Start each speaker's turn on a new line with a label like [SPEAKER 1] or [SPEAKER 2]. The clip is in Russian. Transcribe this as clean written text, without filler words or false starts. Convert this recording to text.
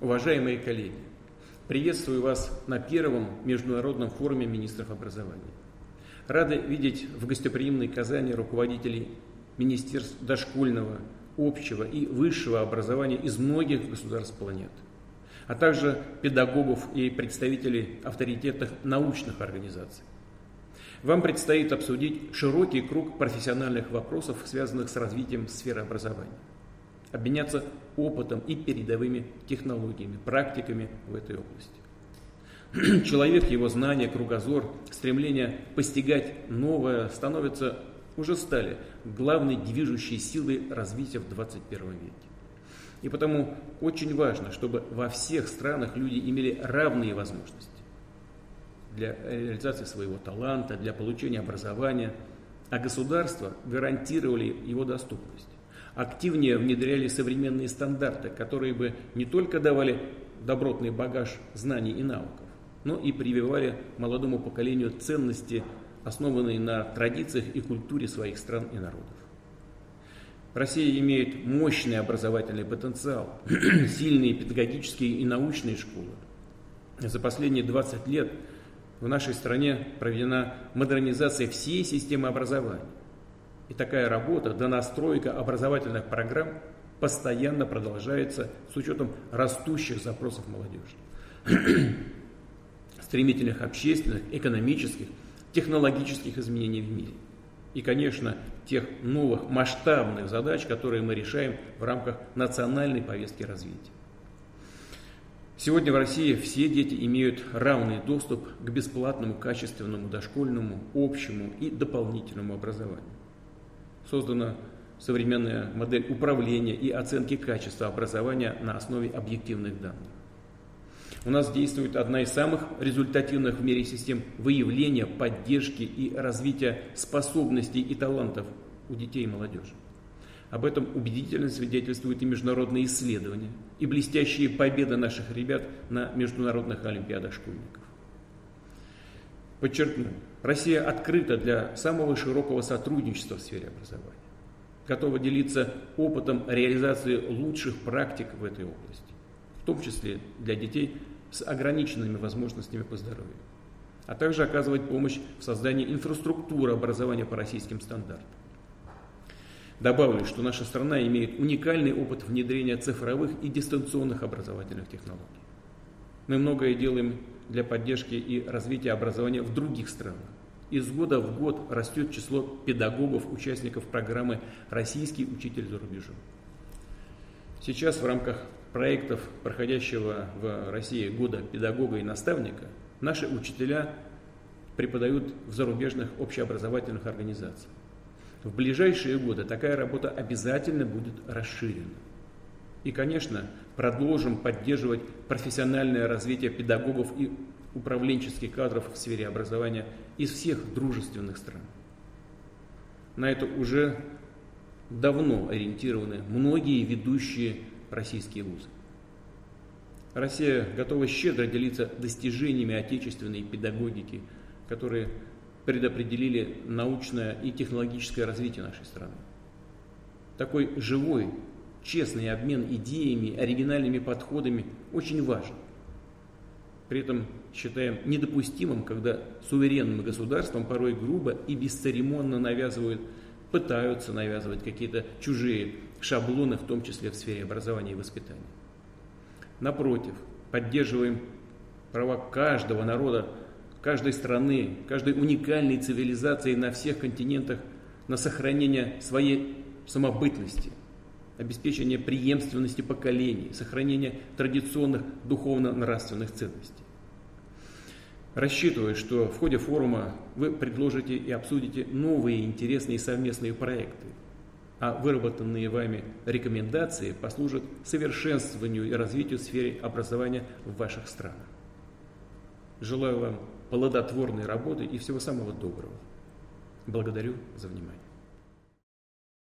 [SPEAKER 1] Уважаемые коллеги, приветствую вас на первом международном форуме министров образования. Рады видеть в гостеприимной Казани руководителей министерств дошкольного, общего и высшего образования из многих государств планеты, а также педагогов и представителей авторитетных научных организаций. Вам предстоит обсудить широкий круг профессиональных вопросов, связанных с развитием сферы образования, обменяться опытом и передовыми технологиями, практиками в этой области. Человек, его знания, кругозор, стремление постигать новое уже стали главной движущей силой развития в 21 веке. И потому очень важно, чтобы во всех странах люди имели равные возможности для реализации своего таланта, для получения образования, а государства гарантировали его доступность. Активнее внедряли современные стандарты, которые бы не только давали добротный багаж знаний и навыков, но и прививали молодому поколению ценности, основанные на традициях и культуре своих стран и народов. Россия имеет мощный образовательный потенциал, сильные педагогические и научные школы. За последние 20 лет в нашей стране проведена модернизация всей системы образования. И такая работа, донастройка образовательных программ постоянно продолжается с учетом растущих запросов молодежи, стремительных общественных, экономических, технологических изменений в мире. И, конечно, тех новых масштабных задач, которые мы решаем в рамках национальной повестки развития. Сегодня в России все дети имеют равный доступ к бесплатному, качественному, дошкольному, общему и дополнительному образованию. Создана современная модель управления и оценки качества образования на основе объективных данных. У нас действует одна из самых результативных в мире систем выявления, поддержки и развития способностей и талантов у детей и молодежи. Об этом убедительно свидетельствуют и международные исследования, и блестящие победы наших ребят на международных олимпиадах школьников. Подчеркну, Россия открыта для самого широкого сотрудничества в сфере образования, готова делиться опытом реализации лучших практик в этой области, в том числе для детей с ограниченными возможностями по здоровью, а также оказывать помощь в создании инфраструктуры образования по российским стандартам. Добавлю, что наша страна имеет уникальный опыт внедрения цифровых и дистанционных образовательных технологий. Мы многое делаем для поддержки и развития образования в других странах. Из года в год растет число педагогов, участников программы «Российский учитель за рубежом». Сейчас в рамках проектов, проходящего в России года педагога и наставника, наши учителя преподают в зарубежных общеобразовательных организациях. В ближайшие годы такая работа обязательно будет расширена. И, конечно, продолжим поддерживать профессиональное развитие педагогов и управленческих кадров в сфере образования из всех дружественных стран. На это уже давно ориентированы многие ведущие российские вузы. Россия готова щедро делиться достижениями отечественной педагогики, которые предопределили научное и технологическое развитие нашей страны. Такой живой, честный обмен идеями, оригинальными подходами очень важен. При этом считаем недопустимым, когда суверенным государствам порой грубо и бесцеремонно пытаются навязывать какие-то чужие шаблоны, в том числе в сфере образования и воспитания. Напротив, поддерживаем права каждого народа, каждой страны, каждой уникальной цивилизации на всех континентах на сохранение своей самобытности, обеспечение преемственности поколений, сохранение традиционных духовно-нравственных ценностей. Рассчитываю, что в ходе форума вы предложите и обсудите новые интересные совместные проекты, а выработанные вами рекомендации послужат совершенствованию и развитию в сфере образования в ваших странах. Желаю вам плодотворной работы и всего самого доброго. Благодарю за внимание.